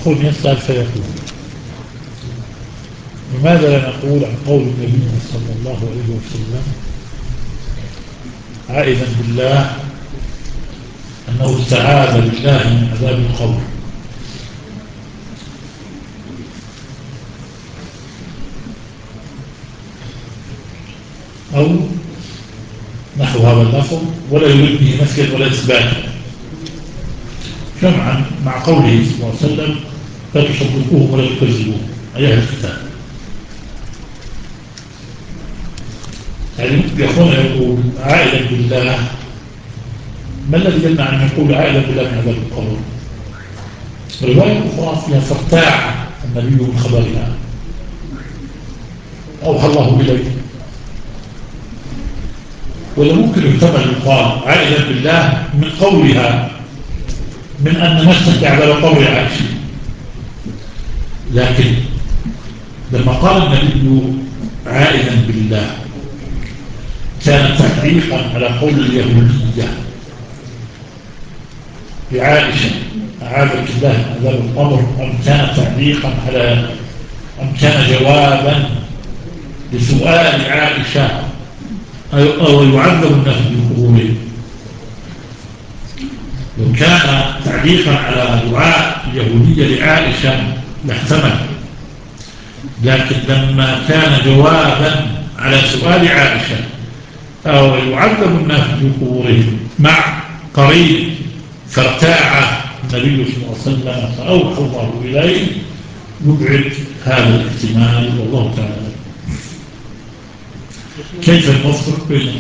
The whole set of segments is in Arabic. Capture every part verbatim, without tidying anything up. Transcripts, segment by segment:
أخونا يسأل فيقول: لماذا لا نقول عن قول النبي صلى الله عليه وسلم عائدا بالله أنه استعاذ بالله من عذاب القبر، أو نحو هذا اللفظ، ولا يريد به نفيا ولا إثباتا، جمعا مع قوله صلى الله عليه وسلم: لا تصدقوهم ولا تكذبوهم أي أهل الكتاب. يعني يخون يقول عائدا بالله، ما الذي يمنع أن يقول عائدا بالله من عذاب القبر؟ رواية أخرى فيها: فارتاع النبي من خبرها، أوحى الله إليه. ولا ممكن يحتمل يقال عائدا بالله من قولها من أن نفسك على قول عائشة، لكن لما قال النبي عائدا بالله كان تعليقا على قول اليهودية بعائشة أعاذك الله من عذاب القبر، أم كان تعليقا على أم كان جوابا لسؤال عائشة أو يعذب الناس بقبورهم؟ لو كان تعليقا على دعاء اليهودية لعائشة لاحتمل، لكن لما كان جوابا على سؤال عائشة أو يعذب الناس بقبورهم مع قريب فارتاع النبي صلى الله عليه وسلم فأوحى الله إليه، يبعد هذا الاحتمال والله تعالى. كيف نوفق بين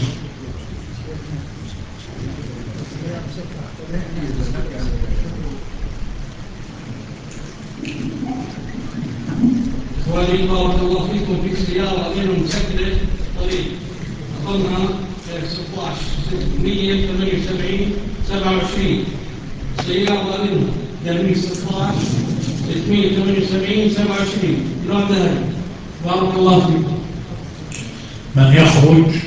إخواني بارك الله فيكم في سيارة غير مسجلة طريق رقمها ستة عشر ستمائة وثمانية وسبعين سبعة وعشرين، سيارة منها جميع ستة عشر ستمائة وثمانية وسبعين سبعة وعشرين، نوع ذهبي. بارك الله فيكم. من يخرج